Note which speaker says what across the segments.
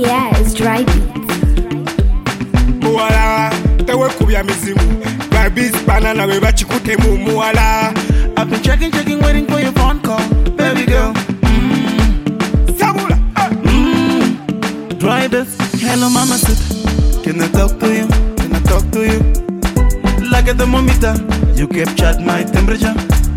Speaker 1: Yes, dry beats.
Speaker 2: Muala, tewe kubya mizimu. Dry beats banana we bachikute mu muala.
Speaker 3: I've been checking, waiting for your phone call, baby girl.
Speaker 2: Sabula.
Speaker 3: Dry beats, hello mama sit. Can I talk to you? Can I talk to you? Like a thermometer, you kept chat my temperature.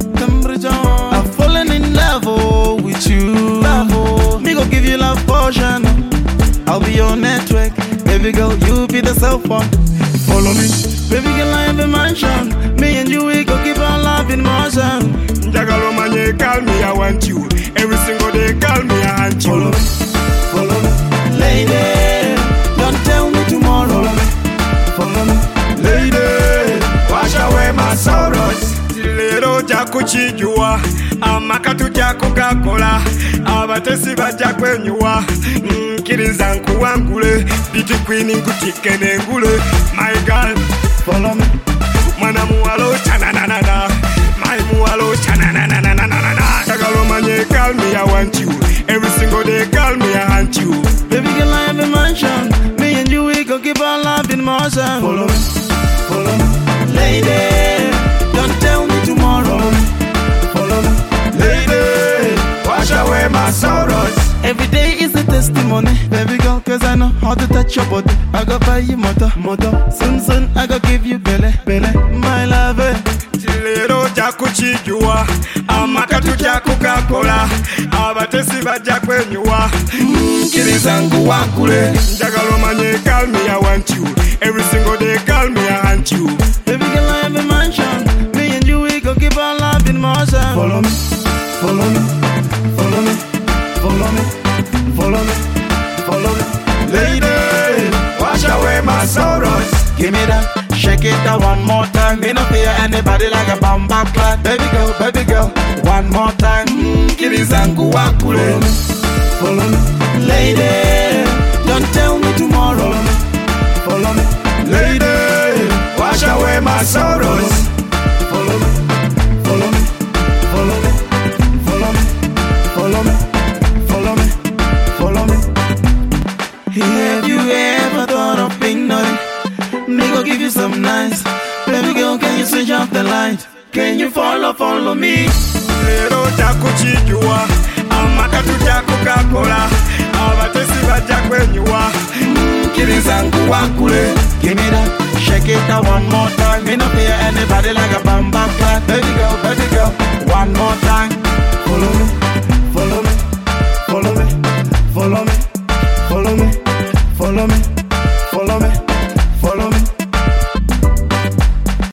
Speaker 3: I've fallen in love with you. Me go give you love potion. I'll be your network, baby girl. You be the cell phone. Follow me, baby girl. I have a mansion. Me and you we go keep our love in motion.
Speaker 2: Jagalo manye, call me, I want you. Every single day, call me, I want you.
Speaker 3: Follow me, lady. Don't tell me tomorrow. Follow me,
Speaker 2: Lady, wash away my sorrows. Lero jakuchijua, amakatu jakugakola, abatesi bajja kwenyuwa. Nkiriza nkuwangule, biti queen nkutike nengule. My girl,
Speaker 3: follow me.
Speaker 2: Mwana muwalo chananana, my muwalo chananana. Jagalo manye, call me, I want you. Every single day, call me, I want you.
Speaker 3: Baby girl, I have a mansion. Me and you we go keep our love in motion. Follow me, lady. Don't tell me tomorrow. Follow me,
Speaker 2: Lady, wash away my sorrows.
Speaker 3: every day is a testimony, baby girl, cause I know how to touch your body. I go buy you motor. Soon, I go give you belle, my love.
Speaker 2: Lero jakuchijua, amakatu jakugakola, abatesi bajja kwenyuwa.
Speaker 3: Nkiriza nkuwangule,
Speaker 2: Jagalo manye, call me, I want you. Every single day, call me, I want you.
Speaker 3: baby girl, I have a mansion. Me and you we go keep our love in motion. Follow me, follow me, follow me, follow me, follow me, follow me.
Speaker 2: Lady, wash away my sorrows.
Speaker 3: Give me that, shake it out one more time. Me no fear anybody like a bamba clan. Baby girl, one more time. Nkiriza nkuwangule. Follow me, lady. Don't tell me tomorrow. Follow me,
Speaker 2: Lady, wash away my sorrows.
Speaker 3: follow me, follow me, follow me, follow me, follow me, follow me, follow me. Have you ever thought of being naughty? Me go give you some nice. Baby girl, can you switch off the light? Can you follow me?
Speaker 2: Lero jakuchijua, amakatu jakugakola, abatesi bajja kwenyuwa.
Speaker 3: Nkiriza nkuwangule. Give me that, shake it out one more time. Me no fear anybody like a bamba clan. Baby girl, one more time. Follow me, follow me, follow me, follow me, follow me, follow me, follow me, follow me.